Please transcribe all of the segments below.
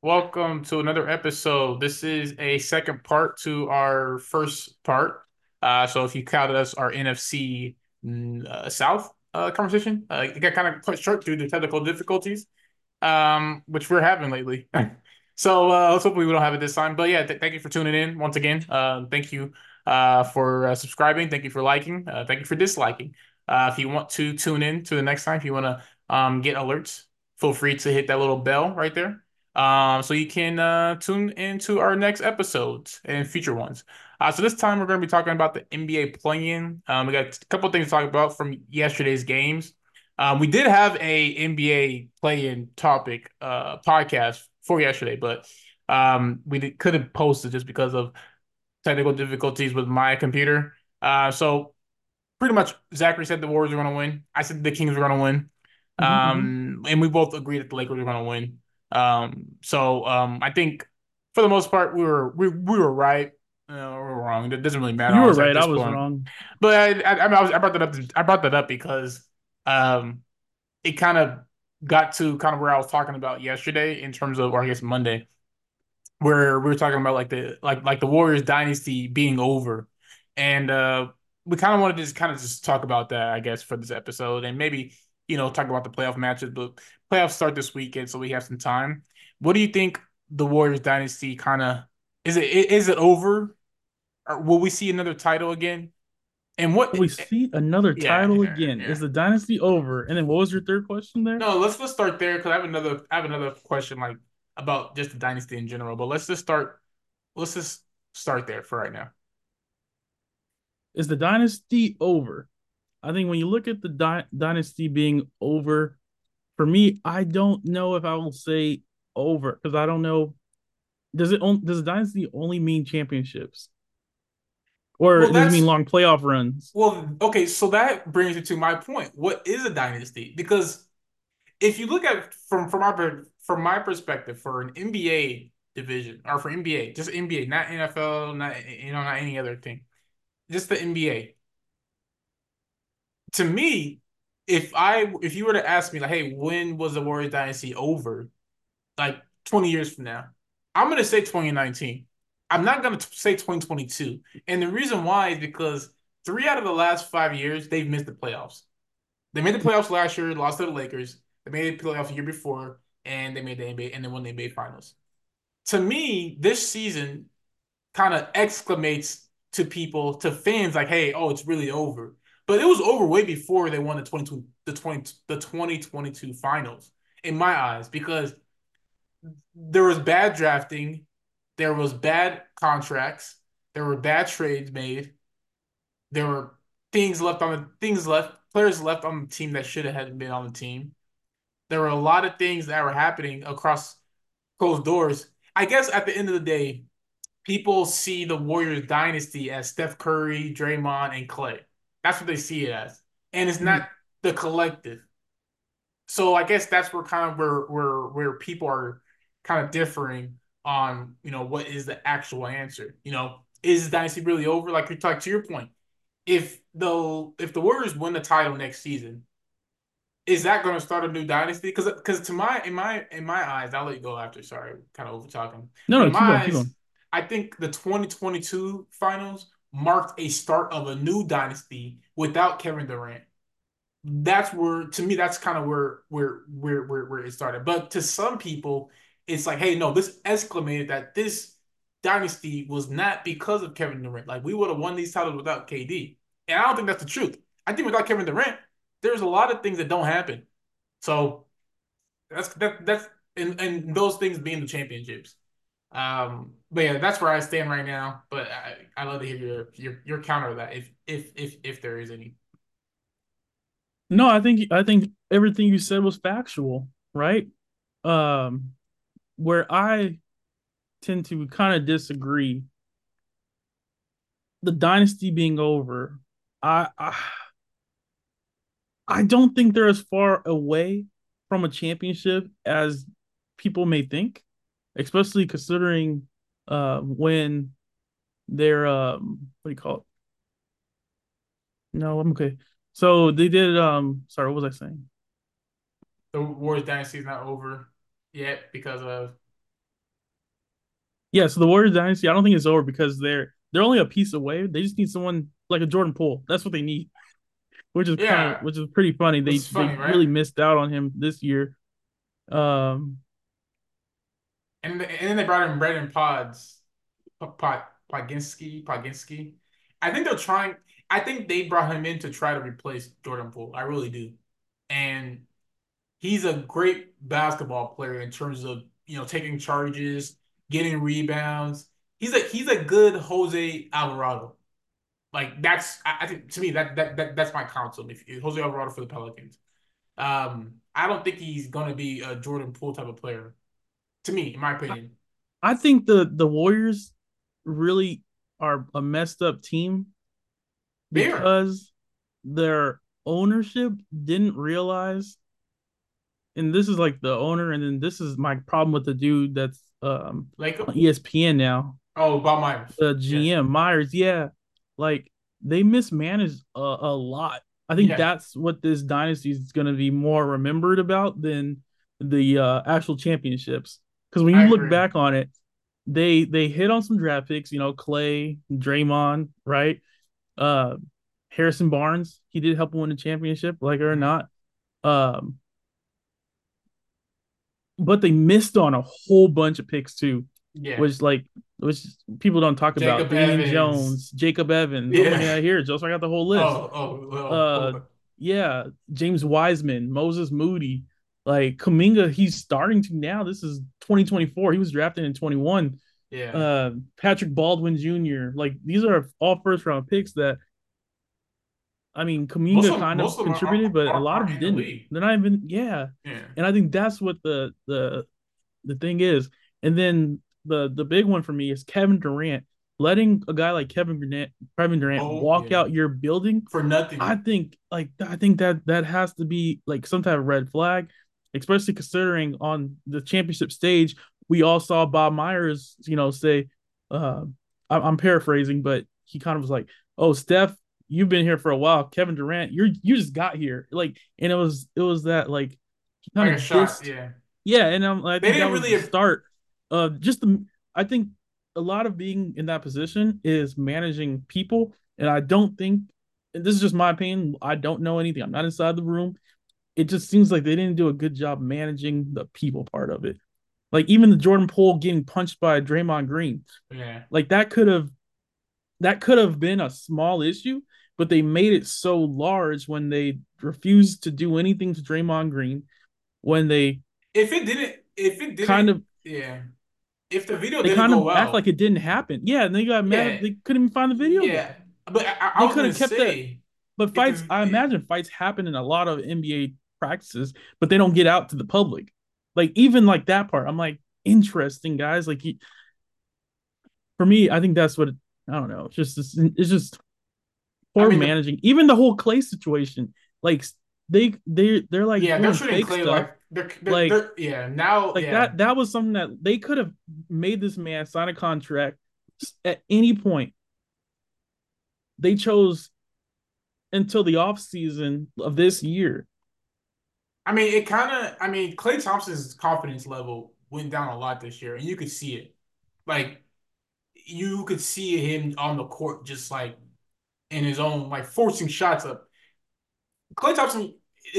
Welcome to another episode. This is a second part to our first part. So if you counted us our NFC South conversation, it got kind of cut short due to technical difficulties, which we're having lately. So let's hope we don't have it this time. But yeah, thank you for tuning in once again. Thank you for subscribing. Thank you for liking. Thank you for disliking. If you want to tune in to the next time, if you want to get alerts, feel free to hit that little bell right there. So you can tune into our next episodes and future ones. So this time we're going to be talking about the NBA play-in. We got a couple of things to talk about from yesterday's games. We did have a NBA play-in topic podcast for yesterday, but couldn't post it just because of technical difficulties with my computer. So pretty much Zachary said the Warriors are going to win. I said the Kings are going to win. Hmm. And we both agreed that the Lakers are going to win. I think for the most part we were right. We were wrong. It doesn't really matter You were honestly at right. I this was point. wrong. But I brought that up. I brought that up because um, it kind of got to kind of where I was talking about yesterday in terms of, or I guess Monday, where we were talking about like the Warriors dynasty being over, and we kind of wanted to just kind of just talk about that, I guess, for this episode, and maybe talk about the playoff matches. But playoffs start this weekend, so we have some time. What do you think the Warriors dynasty kind of is it over? Or will we see another title again? And what? We see another Yeah, title yeah, again. yeah. Is the dynasty over? And then what was your third question there? No, let's start there because I have another question like about just the dynasty in general. But let's just start there for right now. Is the dynasty over? I think when you look at the dynasty being over, for me, I don't know if I will say over because I don't know. Does the dynasty only mean championships, or Well, does it mean that's long playoff runs? well, okay. So that brings me to my point. What is a dynasty? Because if you look at from my perspective for an NBA division or for NBA, just NBA, not NFL, not any other thing, just the NBA. To me, if you were to ask me like, hey, when was the Warriors dynasty over? Like 20 years from now, I'm gonna say 2019. I'm not gonna say 2022. And the reason why is because 3 out of the last 5 years they've missed the playoffs. They made the playoffs last year, lost to the Lakers. They made the playoffs the year before, and they made the NBA and they won the NBA Finals. To me, this season kind of exclamates to people, to fans, like, "Hey, oh, it's really over." But it was over way before they won the 2022 Finals, in my eyes, because there was bad drafting, there was bad contracts, there were bad trades made, there were things left, players left on the team that should have been on the team. There were a lot of things that were happening across closed doors. I guess at the end of the day, people see the Warriors dynasty as Steph Curry, Draymond, and Clay. That's what they see it as. And it's not the collective. So I guess that's where kind of where people are kind of differing on, what is the actual answer. Is dynasty really over? Like you're talking to your point. If the Warriors win the title next season, is that going to start a new dynasty? Because to my in my eyes, I'll let you go after. Sorry, kind of over talking. No, But no, in my keep going, keep eyes, going. I think the 2022 finals marked a start of a new dynasty without Kevin Durant. That's where, to me, that's kind of where it started. But to some people, it's like, hey, no, this exclamated that this dynasty was not because of Kevin Durant. Like we would have won these titles without KD, and I don't think that's the truth. I think without Kevin Durant, there's a lot of things that don't happen. So that's and those things being the championships. But yeah, that's where I stand right now. But I love to hear your counter to that if there is any. No, I think everything you said was factual, right? Um, where I tend to kind of disagree. The dynasty being over, I, I I don't think they're as far away from a championship as people may think, especially considering when they're what do you call it? No, I'm okay. So they did sorry, what was I saying? The Warriors dynasty is not over yet because of. Yeah, so the Warriors dynasty, I don't think it's over because they're only a piece away. They just need someone like a Jordan Poole. That's what they need, Yeah, which is pretty funny. which is They funny, right? really missed out on him this year. Um, And then they brought in Brandon Podginski. I think they're trying. I think they brought him in to try to replace Jordan Poole. I really do. And he's a great basketball player in terms of taking charges, getting rebounds. He's a good Jose Alvarado. Like I think to me that's my counsel. If Jose Alvarado for the Pelicans. I don't think he's gonna be a Jordan Poole type of player. To me, in my opinion, I think the Warriors really are a messed up team they are because their ownership didn't realize, and this is like the owner, and then this is my problem with the dude that's like on ESPN now, Bob Myers. the Yeah, GM Myers. Yeah, like they mismanaged a lot. I think yeah, that's what this dynasty is going to be more remembered about than the actual championships. Because when I you look agree. back on it, they hit on some draft picks. You know, Clay, Draymond, right? Uh, Harrison Barnes, he did help win the championship, like it or Mhm. not. Um, but they missed on a whole bunch of picks too, Yeah, which like which people don't talk about. Jacob Damian Evans. Jones, Jacob Evans. I'm Yeah. looking at here, just I got the whole list. Oh. Uh, yeah, James Wiseman, Moses Moody, like Kuminga. He's starting to now. This is 2024. He was drafted in 21. Yeah. Patrick Baldwin Jr. Like these are all first round picks that I mean, Most Kaminga of them, kind of most of them contributed, but a lot of aren't them in the didn't. league. They're not even, yeah. Yeah. And I think that's what the thing is. And then the big one for me is Kevin Durant. Letting a guy like Kevin Durant Oh walk yeah. out your building, For nothing. I think that has to be like some type of red flag, especially considering on the championship stage we all saw Bob Myers, say, uh, I'm paraphrasing, but he kind of was like, "Oh, Steph, you've been here for a while. Kevin Durant, you just got here." Like, and it was that like he kind Like of a shot. dissed, Yeah. yeah, and I They think that didn't was the really. start of just the. I think a lot of being in that position is managing people, and I don't think. And this is just my opinion. I don't know anything. I'm not inside the room. It just seems like they didn't do a good job managing the people part of it. Like even the Jordan Poole getting punched by Draymond Green, Yeah. like that could have been a small issue, but they made it so large when they refused to do anything to Draymond Green, when If it kind didn't, of yeah. If the video they didn't kind go of act like well, it didn't happen. Yeah, and they got mad. yeah, They couldn't even find the video yeah. guy. But I They was could gonna have kept that. say But if fights, the I imagine fights happen in a lot of NBA practices, but they don't get out to the public. Like even like that part, I'm like, interesting guys. Like for me, I think that's what I don't know. It's just I poor mean managing. Even the whole Clay situation, like they're like they're doing treating fake Clay stuff. like Like yeah, now like yeah. that was something that they could have made this man sign a contract at any point. They chose until the off season of this year. I mean I mean Clay Thompson's confidence level went down a lot this year, and you could see it. Like you could see him on the court just like in his own like forcing shots up. Klay Thompson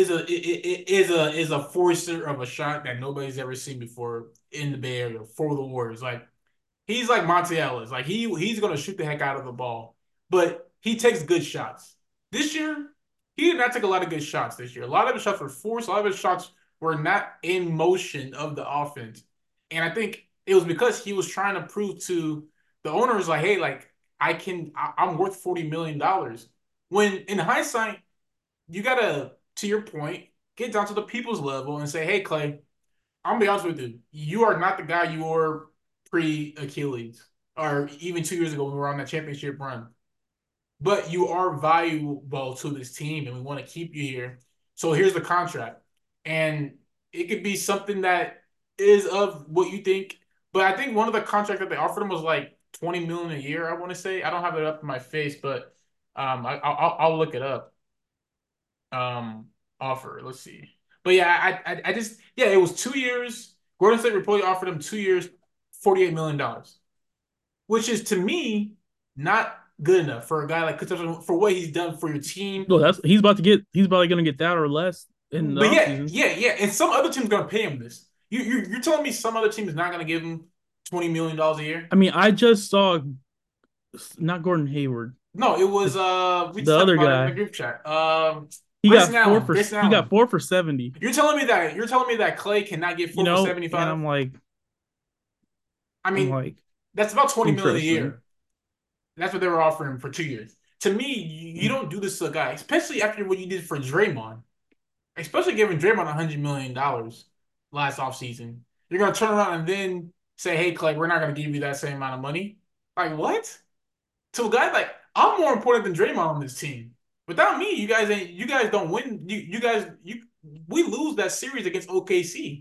is a forcer of a shot that nobody's ever seen before in the Bay Area for the Warriors. Like he's like Monte Ellis. Like he's gonna shoot the heck out of the ball, but he takes good shots. This year, he did not take a lot of good shots this year. A lot of his shots were forced. A lot of his shots were not in motion of the offense, and I think it was because he was trying to prove to the owners like, hey, like I'm worth $40 million. When in hindsight, you gotta, to your point, get down to the people's level and say, hey, Clay, I'm gonna be honest with you. You are not the guy you were pre Achilles or even 2 years ago when we were on that championship run. But you are valuable to this team and we want to keep you here. So here's the contract. And it could be something that is of what you think. But I think one of the contracts that they offered him was like 20 million a year, I want to say. I don't have it up in my face, but I'll look it up. Offer. Let's see. But yeah, I just yeah, it was 2 years. Gordon State reportedly offered him 2 years, $48 million. which is to me not good enough for a guy like Chris Thompson for what he's done for your team. Well, that's he's probably gonna get that or less in the But yeah, offseason. yeah, yeah. And some other team's gonna pay him this. You're telling me some other team is not gonna give him $20 million a year? I mean, I just saw not Gordon Hayward, No, it was we the just talked other about it in the guy. group chat. He Grayson got four Allen, for Grayson he got Allen. 4 for 70. You're telling me that Clay cannot get You four for know, and 75? I I'm mean, like that's about 20 million a interesting. year. That's what they were offering him for 2 years. To me, you don't do this to a guy, especially after what you did for Draymond, especially giving Draymond $100 million last offseason. You're gonna turn around and then say, "Hey, Clay, we're not gonna give you that same amount of money." Like what? To a guy like I'm more important than Draymond on this team. Without me, you guys don't win. You guys you we lose that series against OKC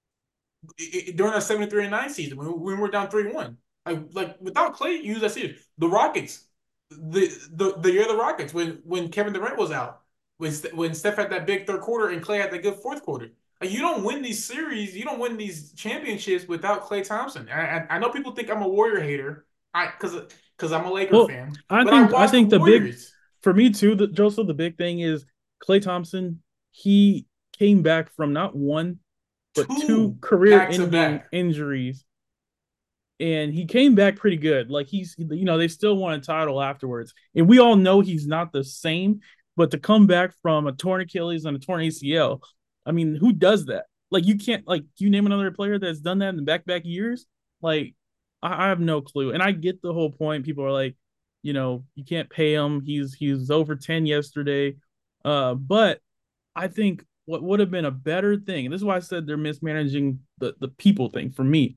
during that 73-9 season when we were down 3-1. Like without Clay, you use that series. The Rockets, the year of the Rockets when Kevin Durant was out, when Steph had that big third quarter and Clay had that good fourth quarter. Like you don't win these series, you don't win these championships without Clay Thompson. I know people think I'm a Warrior hater, because I'm a Laker Well, fan, I but I think I watched the think the big Warriors for me too, Joseph, the big thing is Klay Thompson. He came back from not one but two two back to career-ending back. injuries, and he came back pretty good. Like they still won a title afterwards, and we all know he's not the same. But to come back from a torn Achilles and a torn ACL, I mean, who does that? Like you can't like you name another player that's done that in the back years? Like I have no clue, and I get the whole point. People are like, you can't pay him. He's over 10 yesterday, but I think what would have been a better thing, and this is why I said they're mismanaging the people thing for me.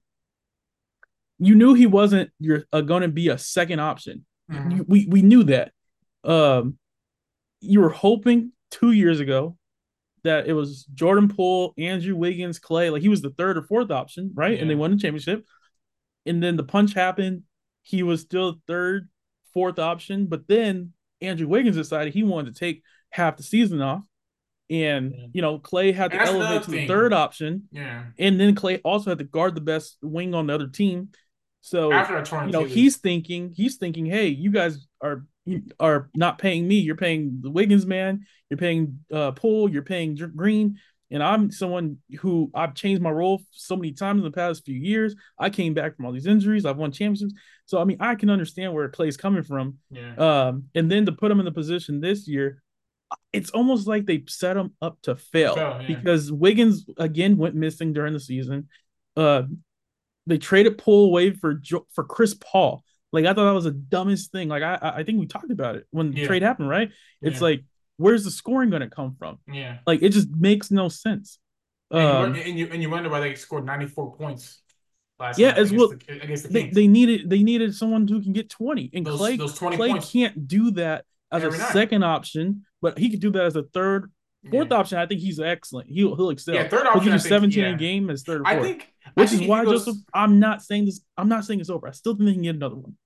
You knew he wasn't you're going to be a second option. Mm-hmm. We knew that. Um, you were hoping 2 years ago that it was Jordan Poole, Andrew Wiggins, Clay. Like he was the third or fourth option, right? And they Yeah. won the championship. And then the punch happened. He was still third, fourth option. But then Andrew Wiggins decided he wanted to take half the season off. And, Yeah. Clay had And to that's elevate another to the third thing. option. Yeah. And then Clay also had to guard the best wing on the other team. So, After I torn he's Achilles. thinking, hey, you guys are not paying me. You're paying the Wiggins man. You're paying Poole. You're paying Green. And I'm someone who I've changed my role so many times in the past few years. I came back from all these injuries. I've won championships. So, I mean, I can understand where Clay's coming from. Yeah. And then to put him in the position this year, it's almost like they set him up to To fail fail. Yeah. because Wiggins again went missing during the season. Uh, they traded Poole away for Chris Paul. Like I thought that was the dumbest thing. Like I think we talked about it when the Yeah. trade happened, right? It's Yeah. like where's the scoring going to come from? Yeah. Like it just makes no sense. Um, And you wonder why they scored 94 points last yeah, night as well. against the They Kings. they needed they needed someone who can get 20, and Those 20 Clay points can't do that as a every night. second option, but he could do that as a third, fourth Yeah. option. I think he's excellent. He'll Yeah, excel. third He'll option, give I you think, 17 a yeah. game as third or I fourth, think I which is think if he why Joseph. goes I'm not saying this. I'm not saying it's over. I still think they can get another one.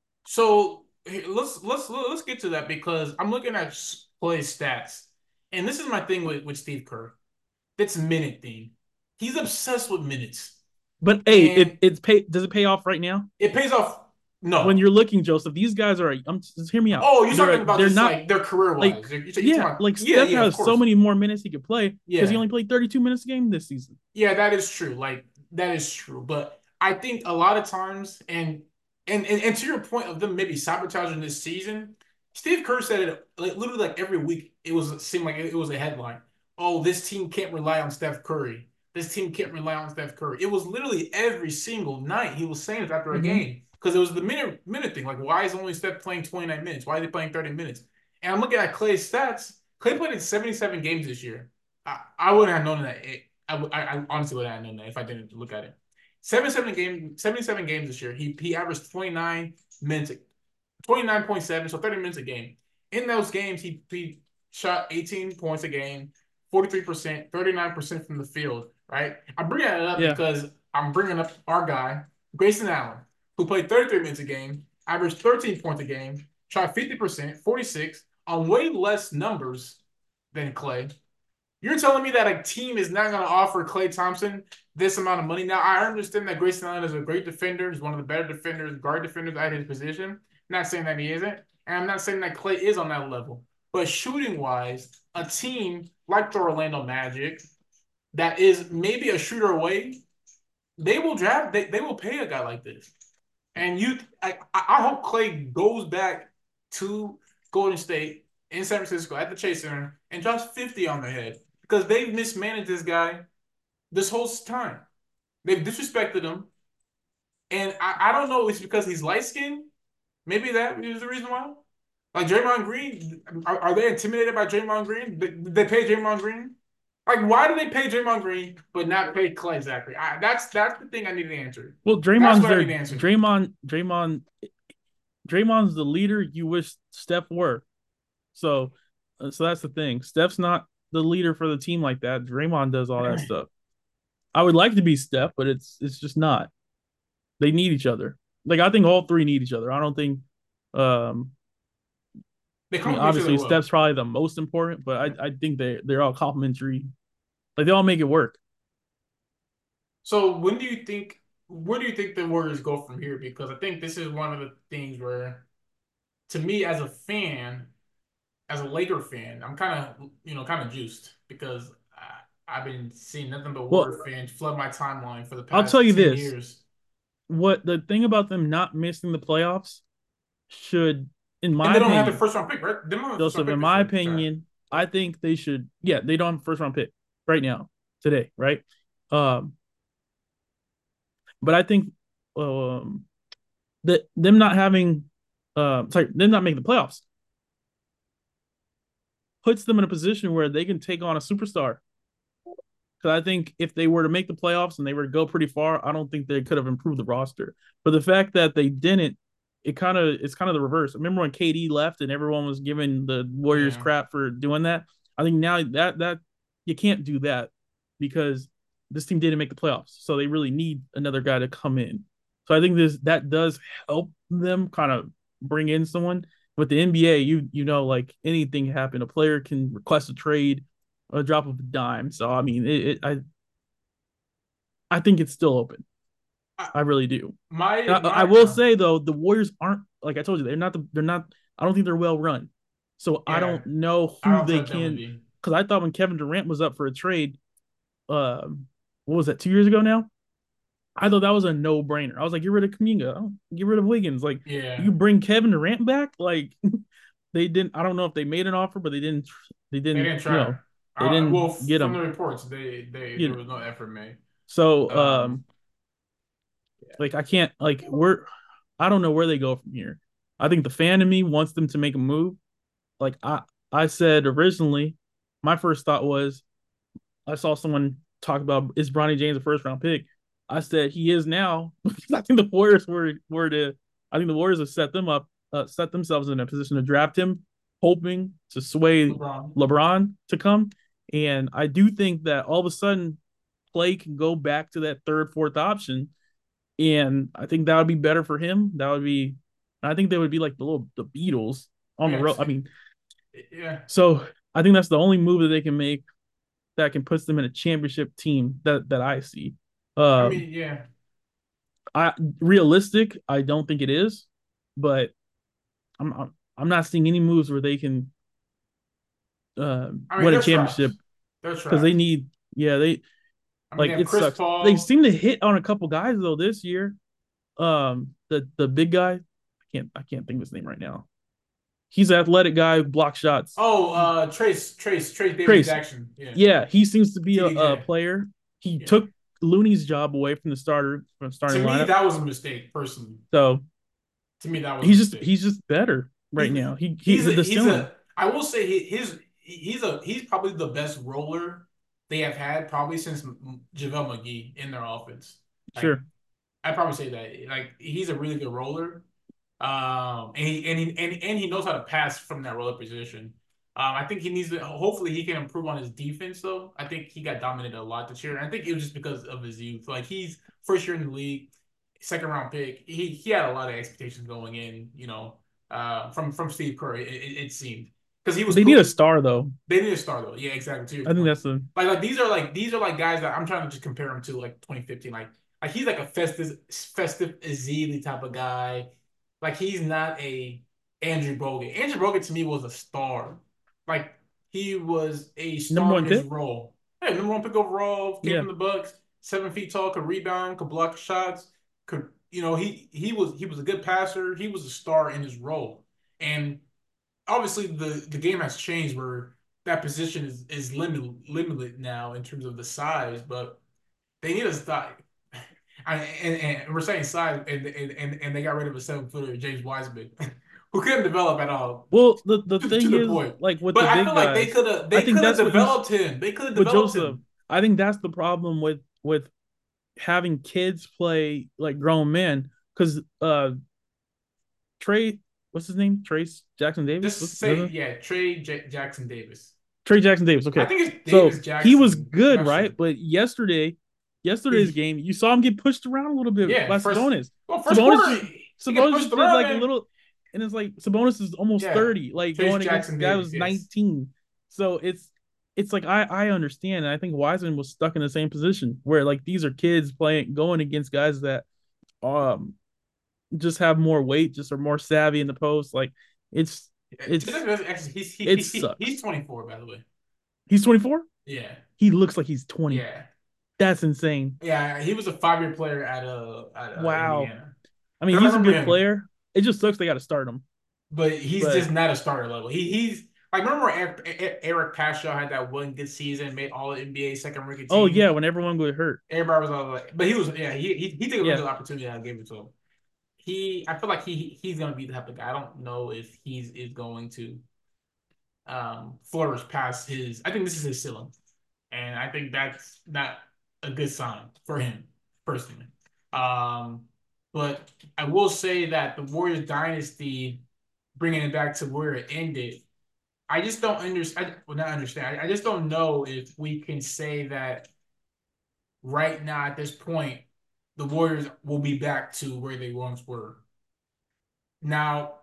so let's get to that because I'm looking at play stats. And this is my thing with Steve Kerr. That's minute thing. He's obsessed with minutes. But hey, And it's pay. Does it pay off right now? it pays off. When No. you're looking, Joseph, these guys are. Just hear me out. Oh, you're talking about They're just not like their career like wise. You're talking yeah, about like yeah, Steph yeah, of has so course. many more minutes he could play because he Yeah. only played 32 minutes a game this season. Yeah, that is true. Like that is true. But I think a lot of times, and to your point of them maybe sabotaging this season, Steve Kerr said it like literally like every week. It seemed like it was a headline. Oh, this team can't rely on Steph Curry. This team can't rely on Steph Curry. It was literally every single night he was saying it after a Mm-hmm. game because it was the minute thing. Like, why is only Steph playing 29 minutes? Why are they playing 30 minutes? And I'm looking at Clay's stats. Clay played in 77 games this year. I wouldn't have known that. I honestly wouldn't have known that if I didn't look at it. 77 games this year. He averaged 29 minutes, 29.7, so 30 minutes a game. In those games, he shot 18 points a game, 43%, 39% from the field, right? I'm bringing it up Yeah, because I'm bringing up our guy, Grayson Allen, who played 33 minutes a game, averaged 13 points a game, shot 50%, 46 on way less numbers than Clay. You're telling me that a team is not going to offer Klay Thompson this amount of money? Now, I understand that Grayson Allen is a great defender. He's one of the better defenders, guard defenders at his position. Not saying that he isn't. And I'm not saying that Klay is on that level. But shooting wise, a team like the Orlando Magic that is maybe a shooter away, they will pay a guy like this. And I hope Klay goes back to Golden State in San Francisco at the Chase Center and drops 50 on their head because they've mismanaged this guy this whole time. They've disrespected him. And I don't know, it's because he's light skinned. Maybe that is the reason why. Like Draymond Green, are they intimidated by Draymond Green? Did they pay Draymond Green? Like, why do they pay Draymond Green but not pay Klay Zachary? That's the thing I need to answer. Well, That's Draymond's what I there. need to answer. Draymond's the leader you wish Steph were. So, so that's the thing. Steph's not the leader for the team like that. Draymond does all that stuff. I would like to be Steph, but it's just not. They need each other. Like I think all three need each other. I don't think. Um, They I mean, complement each other obviously well. Steph's probably the most important, but I think they're all complementary. Like they all make it work. So where do you think the Warriors go from here? Because I think this is one of the things where, to me, as a fan, as a Laker fan, I'm kind of juiced because I've been seeing nothing but Well, Warrior fans flood my timeline for the I'll tell past you 10 this: years. what the thing about them not missing the playoffs should, in And my they don't have the opinion, first round pick, right? They don't have the first round Joseph, in pick this my year. Sorry. opinion, I think they should. Yeah, they don't have a first round pick right now, today, right? Um, but I think um, that them not having, them not making the playoffs puts them in a position where they can take on a superstar. Because I think if they were to make the playoffs and they were to go pretty far, I don't think they could have improved the roster. But the fact that they didn't, it's kind of the reverse. Remember when KD left and everyone was giving the Warriors Yeah. crap for doing that? I think now that you can't do that because this team didn't make the playoffs, so they really need another guy to come in. So I think this that does help them kind of bring in someone. With the NBA, you know, like anything happen, a player can request a trade, a drop of a dime. So I mean, I think it's still open. I, I really do. I my will say though, the Warriors aren't, like I told you, they're not. I don't think they're well run. So I yeah, don't know I who don't they trust them to can. be. Because I thought when Kevin Durant was up for a trade, what was that, 2 years ago now? I thought that was a no brainer. I was like, get rid of Kaminga, get rid of Wiggins. Like Yeah. you bring Kevin Durant back, like they didn't. I don't know if they made an offer, but they didn't. They They didn't. didn't You try. know, they didn't Well, get from the him. reports, You there know, was no effort made. so Um, yeah. like I can't like we're I don't know where they go from here. I think the fan in me wants them to make a move. Like I said originally, my first thought was I saw someone talk about, is Bronny James a first round pick? I said he is now because I think the Warriors were to I think the Warriors have set them up, set themselves in a position to draft him, hoping to sway LeBron. LeBron to come. And I do think that all of a sudden Clay can go back to that third, fourth option, and I think that would be better for him. That would be, I think they would be like the Beatles on the road. Yes. I mean, Yeah. so I think that's the only move that they can make that can put them in a championship team that I see. I Um, mean, yeah. I realistic, I don't think it is, but I'm not seeing any moves where they can I mean, win a they're championship trash. They're because they trash. need, yeah, they I mean, they like have it Chris sucks. They Paul. seem to hit on a couple guys though this year. The big guy, I can't think of his name right now. He's an athletic guy who blocks shots. Oh, Trace David Trace, Jackson. Yeah. yeah, he seems to be a TDJ. player. He Yeah. took Looney's job away from the To starting me, lineup. that was a mistake, personally. So To me, that was a mistake. he's just better right He now. He the he's ceiling. a I will say he's probably the best roller they have had probably since JaVale McGee in their offense. Like Sure. I'd probably say that. Like he's a really good roller. And he knows how to pass from that roller position. I think he needs to. Hopefully, he can improve on his defense. Though I think he got dominated a lot this year. And I think it was just because of his youth. Like he's first year in the league, second round pick. He had a lot of expectations going in. From Steve Kerr, it seemed. because he was They need a cooking. star though. They need a star though. Yeah, exactly. To your I think point, that's the like these are like guys that I'm trying to just compare him to like 2015. Like he's like a festive Ezeli type of guy. Like he's not a Andrew Bogut. Andrew Bogut to me was a star. Like he was a number star in one his pick. role. Yeah, number one pick overall, came Yeah, from the Bucks, 7 feet tall, could rebound, could block shots, could he was a good passer. He was a star in his role. And obviously the game has changed where that position is limited now in terms of the size, but they need a size. And we're saying size, and they got rid of a 7 footer, James Wiseman, who couldn't develop at all well, the to thing the is, point. like with But the I big feel like guys, I they think could have that's what you developed him. They could have with developed Joseph. him. I think that's the problem with having kids play like grown men because Trey, what's his name? Trace Jackson Davis. Just What's his say, name? yeah, Trey Jackson Davis. Trey Jackson Davis. I Okay, think it's Davis so he was Jackson. I'm good, not right? sure. But yesterday's He, game, you saw him get pushed around a little bit yeah, by first Sabonis. well, first Sabonis quarter just he get Sabonis pushed just did around like a and little, and it's like Sabonis is almost yeah, 30, like Trace going against Jackson the guy Davis. who's Yes. 19. So it's like I understand, and I think Wiseman was stuck in the same position where like these are kids playing going against guys that um just have more weight, just are more savvy in the post. Like it's it's Actually, it sucks. he's 24 by the way. He's 24. Yeah, He looks like he's 20. yeah, That's insane. yeah. He was a 5 year player at Wow. Indiana. I mean, Because I he's a remember good him, player. It just sucks they got to start him. but he's But just not a starter level. He's like remember Eric Pashaw had that one good season, made all the NBA second rookie oh yeah, team. when everyone got hurt. Everybody was all like, but he was yeah he took a Yeah. good opportunity that I gave it to him. I feel like he's gonna be the type of guy. I don't know if he's is going to flourish past his. I think this is his ceiling, and I think that's not a good sign for him personally. Um, but I will say that the Warriors dynasty, bringing it back to where it ended, I just don't understand. Well, not understand. I just don't know if we can say that right now at this point, the Warriors will be back to where they once were. Now,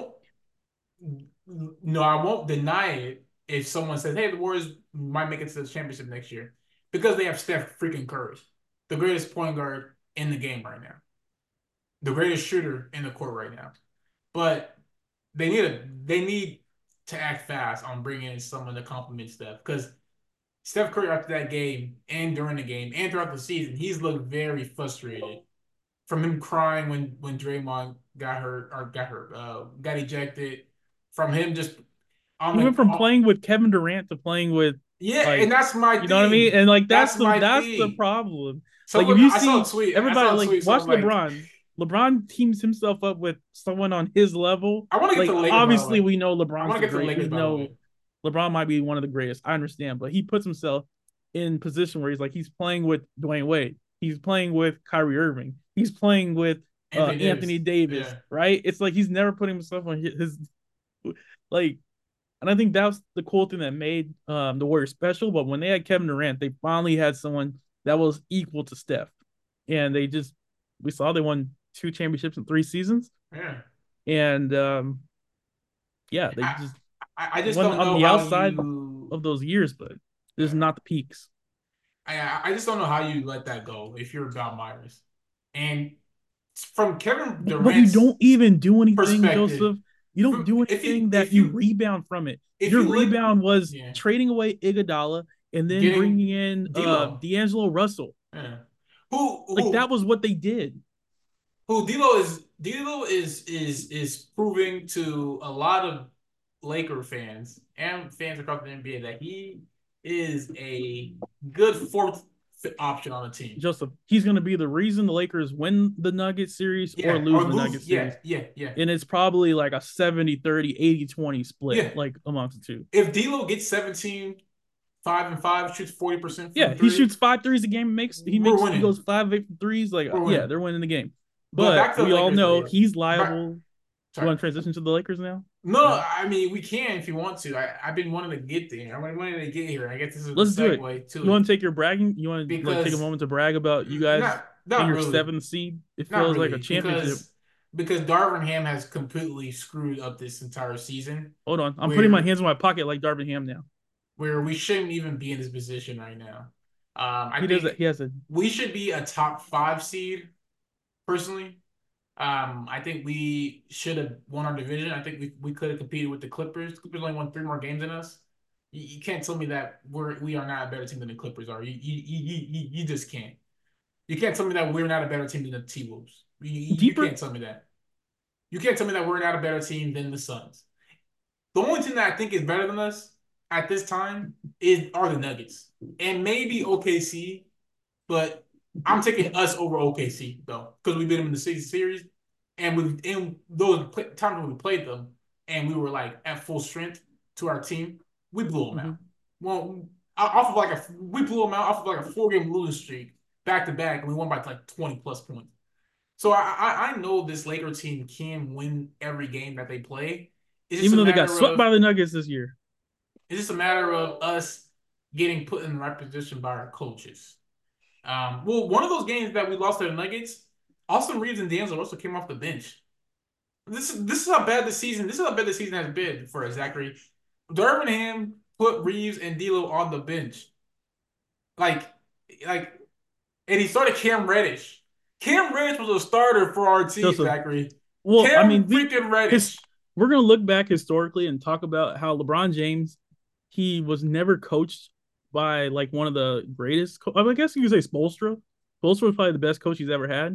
I won't deny it if someone says, "Hey, the Warriors might make it to the championship next year," because they have Steph freaking Curry, the greatest point guard in the game right now, the greatest shooter in the court right now. But they need to act fast on bringing in someone to complement Steph because Steph Curry after that game and during the game and throughout the season, he's looked very frustrated. From him crying when Draymond got ejected, from him just on He went the from playing with Kevin Durant to playing with yeah, and like that's my you know what I mean? thing. And like That's my that's the thing. problem. Like if Someone you I saw a see tweet. I everybody saw a like tweet. watch Someone like, LeBron. LeBron teams himself up with someone on his level. I want to get to Like the Lakers by the obviously way. we know I LeBron's want the to get to the great. Lakers We by the know way. LeBron might be one of the greatest. I understand, but he puts himself in position where he's playing with Dwayne Wade. He's playing with Kyrie Irving. He's playing with Anthony Anthony Davis. Davis, Yeah. right? It's like he's never putting himself on his like, and I think that's the cool thing that made the Warriors special. But when they had Kevin Durant, they finally had someone that was equal to Steph, and we saw they won 2 championships in 3 seasons, Yeah. and yeah, they I just I just won don't on know the how outside you of those years, but there's yeah. not the peaks. I just don't know how you let that go if you're Bob Myers. And from Kevin But you Durant's don't even do anything, perspective, Joseph. You don't do anything that you rebound from it. if Your you look rebound was yeah, trading away Iguodala and then getting bringing in D'Lo. D'Angelo Russell. Yeah. Like that Who was what they did. who D'Lo is proving to a lot of Laker fans and fans across the NBA that he is a good fourth option on the team. Joseph, he's going to be the reason the Lakers win the Nuggets series or Yeah, lose or the lose. Nuggets Yeah, series. yeah, yeah, And it's probably like a 70-30, 80-20 split, yeah. like amongst the two. If D'Lo gets 17, 5 and 5, shoots 40% from Yeah, he three, shoots 5 threes a game. we're He winning. goes 5 8 threes. Like We're yeah, winning. they're winning the game. But But back to the we all Lakers though, know yeah. he's Back, liable. You sorry. want to transition to the Lakers now? No, Right. I mean we can if you want to. I've been wanting to get there. I've been wanting to get here. I guess this is the Let's do it. segue to You want it to take your bragging? You want to like take a because moment to brag about you guys not getting not your really, seventh seed? It not feels like a really championship. because because Darvin Ham has completely screwed up this entire season, Hold on, I'm putting my where hands in my pocket like Darvin Ham now. we shouldn't even be in this position right now. I He does think it. He has a we should be a top five seed personally. I think we should have won our division. I think we could have competed with the Clippers. The Clippers only won three more games than us. You can't tell me that we are not a better team than the Clippers are. You just can't. You can't tell me that we're not a better team than the T Wolves. You deeper. can't tell me that. You can't tell me that we're not a better team than the Suns. The only team that I think is better than us at this time are the Nuggets and maybe OKC, but I'm taking us over OKC though because we beat them in the series, and in those times when we played them and we were like at full strength to our team, we blew them Mm-hmm. out. Well, off of like we blew them out off of like a 4 game losing streak back to back, and we won by like 20 plus points. So I know this Laker team can win every game that they play. It's just Even a though they got matter swept of by the Nuggets this year. us getting put in the right position by our coaches. Well, one of those games that we lost to the Nuggets, Austin Reeves and D'Angelo Russell came off the bench. This is how bad the season. This is how bad the season has been for Zachary. Ham put Reeves and D'Lo on the bench, like like, and he started Cam Reddish. Cam Reddish was a starter for our team, Joseph. Zachary. Well, I Cam mean, freaking his Reddish. we're gonna look back historically and talk about how LeBron James he was never coached by like one of the greatest. I guess you could say Spoelstra. Spoelstra was probably the best coach he's ever had.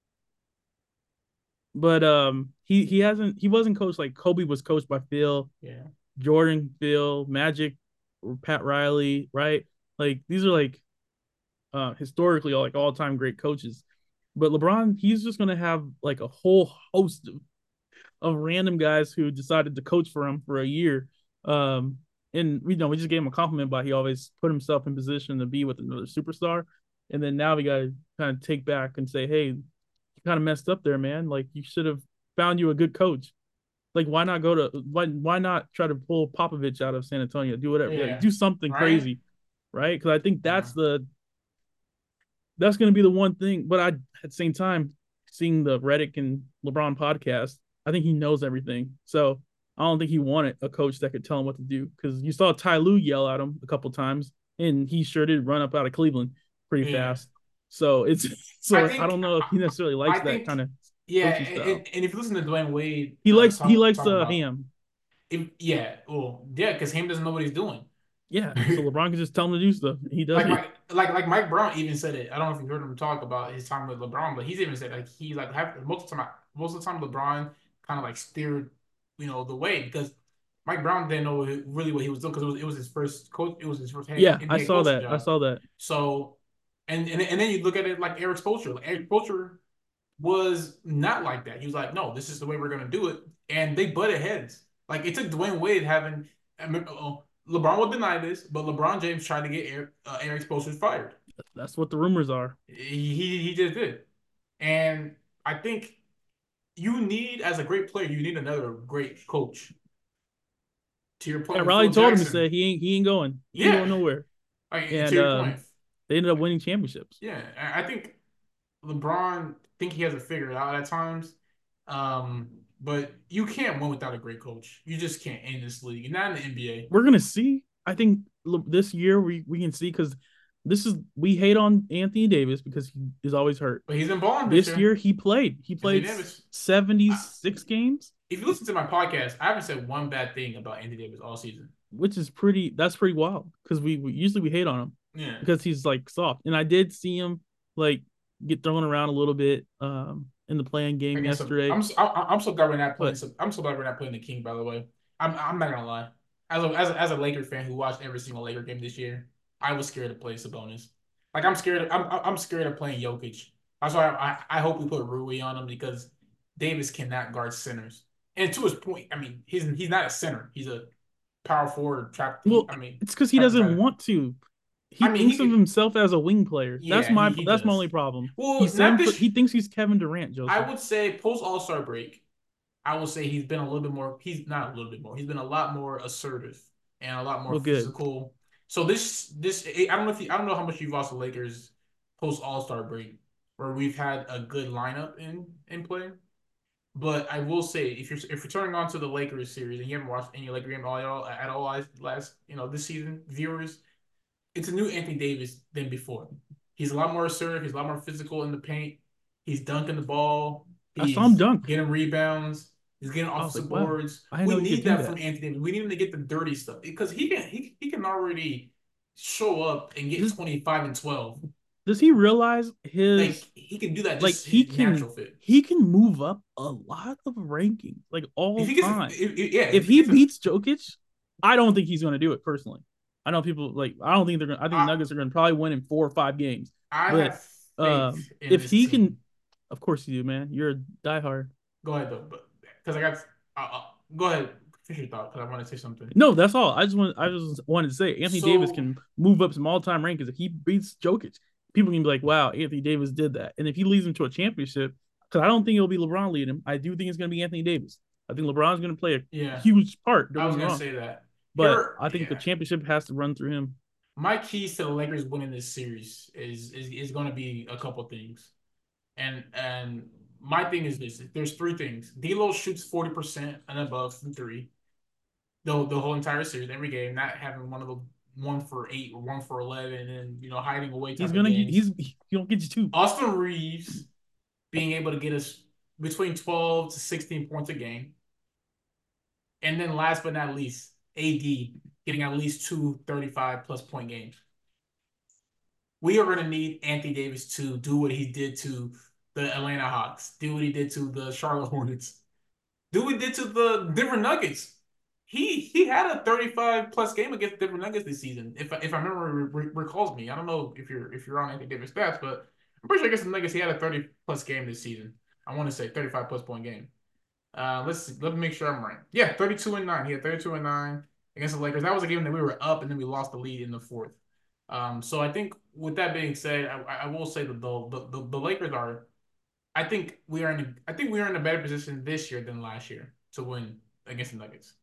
But he wasn't coached like Kobe was coached by Phil, Yeah. Jordan, Phil, Magic, Pat Riley, right? Like these are like historically all time great coaches. But LeBron, he's just gonna have like a whole host of random guys who decided to coach for him for a year. And we just gave him a compliment by he always put himself in position to be with another superstar. And then now we gotta kind of take back and say, hey, you kind of messed up there, man. Like you should have found you a good coach. Like why not try to pull Popovich out of San Antonio? Do whatever. Like Yeah. do something Right? crazy, right? Because I think Yeah. that's going to be the one thing. But at the same time, seeing the Redick and LeBron podcast, I think he knows everything. So I don't think he wanted a coach that could tell him what to do because you saw Ty Lue yell at him a couple times, and he sure did run up out of Cleveland pretty Yeah. fast. So it's I I think don't know if he necessarily I likes that think kind of yeah, coaching style. and if you listen to Dwayne Wade He likes talk about Ham. yeah, well, yeah, because Ham doesn't know what he's doing. Yeah, so LeBron can just tell him to do stuff. He does Like it. Mike Brown even said it. I don't know if you heard him talk about his time with LeBron, but he's even said like he like most of the time LeBron kind of like steered the way because Mike Brown didn't know really what he was doing because it was his first coach. It was his first head Yeah, I NBA saw coaching that. I job. saw that. So and then you look at it like Eric Spoelstra. Like Eric Spoelstra was not like that. He was like, no, this is the way we're gonna do it, and they butted heads. Like it took Dwayne Wade having. LeBron would deny this, but LeBron James tried to get Eric Spoelstra fired. That's what the rumors are. He just did, and I think you need as a great player, you need another great coach. To your Yeah, point with Riley Phil told him, he said Jackson, he ain't going. He ain't yeah, going nowhere. to And your point, they ended up winning championships. yeah, I think LeBron he has it figured out at times. But you can't win without a great coach. You just can't in this league, not in the NBA. We're gonna see. I think this year we can see because we hate on Anthony Davis because he is always hurt. But he's been balling this This year. year he played. He Anthony played Davis. 76 games, If you listen to my podcast, I haven't said one bad thing about Anthony Davis all season. which is that's pretty wild because we usually we hate on him Yeah. because he's like soft. And I did see him like get thrown around a little bit in the playing game Against yesterday. I'm so glad we're not playing. But I'm so glad we're not playing the King. By the way, I'm not gonna lie. As a Laker fan who watched every single Laker game this year, I was scared to play Sabonis. Like I'm scared of playing Jokic. That's why I hope we put Rui on him because Davis cannot guard centers. And to his point, I mean he's not a center. He's a power forward trap. well, I mean it's because he trap to try doesn't to. want to. He I mean thinks he of could. himself as a wing player. Yeah, he That's my does. only problem. Well, not this. He thinks he's Kevin Durant, I Joseph. would say post All Star break. I will say he's been a little bit more. He's not a little bit more. He's been a lot more assertive and a lot more Well, good. physical. So this I don't know how much you've watched the Lakers post All Star break, where we've had a good lineup in play. But I will say, if you're turning on to the Lakers series and you haven't watched any Lakers game at all last this season, viewers, it's a new Anthony Davis than before. He's a lot more assertive. He's a lot more physical in the paint. He's dunking the ball. I saw him He's dunk. getting rebounds. He's getting I was like, offensive wow, boards. I didn't We know he could need do that from that. Anthony Davis. We need him to get the dirty stuff because he can already show up and get Does 25 and 12. does he realize Like his he can do that like just his natural fit. he can move up a lot of rankings like If all he gets a, time. yeah, If if he he gets a beats Jokic, I don't think he's going to do it personally. I know people like I don't think they're going. I think I Nuggets are going to probably win in 4 or 5 games. I But have faith in if this he can, team. of course you do, man. You're a diehard. Go ahead though, but because I got go ahead, finish your thought because I want to say something. No, that's all. I just wanted to say Anthony Davis So can move up some all time rankings if he beats Jokic. People can be like, "Wow, Anthony Davis did that," and if he leads them to a championship, because I don't think it'll be LeBron leading him, I do think it's going to be Anthony Davis. I think LeBron's going to play a yeah, huge part. Don't I get was me gonna wrong, say that. but Here, I think the yeah, championship has to run through him. my keys to the Lakers winning this series is going to be a couple things, and my thing is this: there's three things. D'Lo shoots 40% and above from three, the whole entire series, every game, not having one of the 1 for 8 or 1 for 11, and then hiding away He's type of gonna get games. he'll get you two. Austin Reeves being able to get us between 12 to 16 points a game. And then last but not least, AD getting at least two 35 plus point games. We are going to need Anthony Davis to do what he did to the Atlanta Hawks, do what he did to the Charlotte Hornets, do what he did to the Denver Nuggets. He had a 35 plus game against Denver Nuggets this season. If I remember recalls me, I don't know if you're on Anthony Davis stats, but I'm pretty sure against the Nuggets he had a 30 plus game this season. I want to say 35 plus point game. Let me make sure I'm right. Yeah, 32 and 9. He had 32 and 9 against the Lakers. That was a game that we were up and then we lost the lead in the fourth. So I think with that being said, I will say that the Lakers are. I think we are in a better position this year than last year to win against the Nuggets.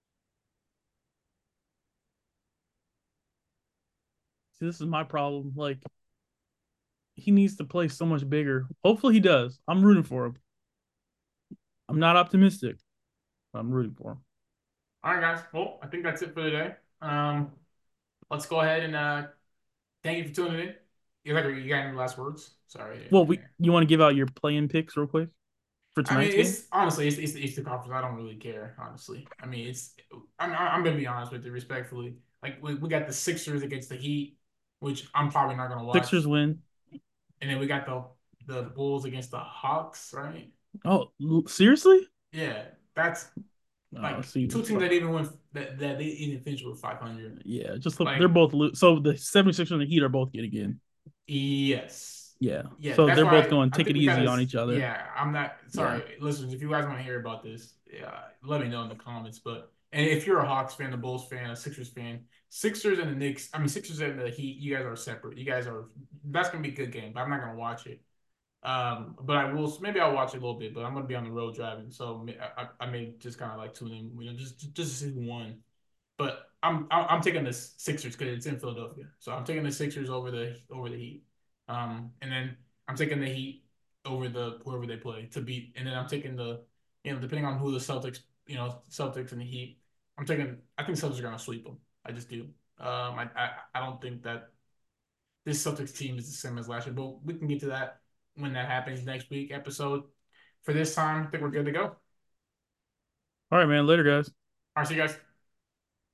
See, this is my problem. Like he needs to play so much bigger. Hopefully he does. I'm rooting for him. I'm not optimistic, but I'm rooting for him. All right, guys. Well, I think that's it for today. Let's go ahead and thank you for tuning in. You got any last words? Sorry. Well, we you want to give out your play-in picks real quick for I mean, tonight's game? it's honestly, it's the Eastern Conference. I don't really care, honestly. I mean, I'm gonna be honest with you, respectfully. Like we got the Sixers against the Heat, which I'm probably not gonna watch, Sixers win. and then we got the Bulls against the Hawks, right? Oh, seriously? Yeah, that's Oh, like see, two teams that even went that they even finished with 500. yeah, just they're Like, both so the 76ers and the Heat are both getting in. yes. Yeah, Yeah, so that's they're both why going I take think it we easy gotta. on each other. Yeah, I'm not Yeah, sorry, listeners. If you guys want to hear about this, yeah, let me know in the comments. But and if you're a Hawks fan, a Bulls fan, a Sixers fan, Sixers and the Knicks. I mean, Sixers and the Heat. You guys are separate. You guys are. That's gonna be a good game, but I'm not gonna watch it. But I will. Maybe I'll watch it a little bit. But I'm gonna be on the road driving, so I may just kind of like tune in. Just to see who won. But I'm taking the Sixers because it's in Philadelphia. So I'm taking the Sixers over the Heat. And then I'm taking the Heat over the whoever they play to beat. And then I'm taking depending on who the Celtics, Celtics and the Heat. I think Celtics are gonna sweep them. I just do. I don't think that this Celtics team is the same as last year, but we can get to that when that happens next week episode. For this time, I think we're good to go. all right, man. Later, guys. All right, see you guys.